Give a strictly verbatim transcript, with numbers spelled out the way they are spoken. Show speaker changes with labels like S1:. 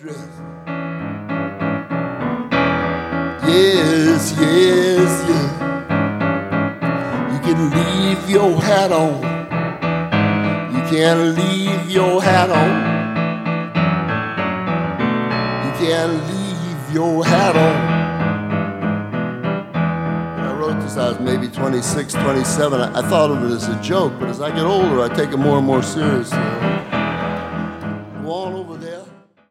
S1: dress. Yes, yes, yes. You can leave your hat on. You can leave your hat on. You can leave your hat on. When I wrote this, I was maybe twenty-six, twenty-seven. I, I thought of it as a joke, but as I get older, I take it more and more seriously. Go on over there.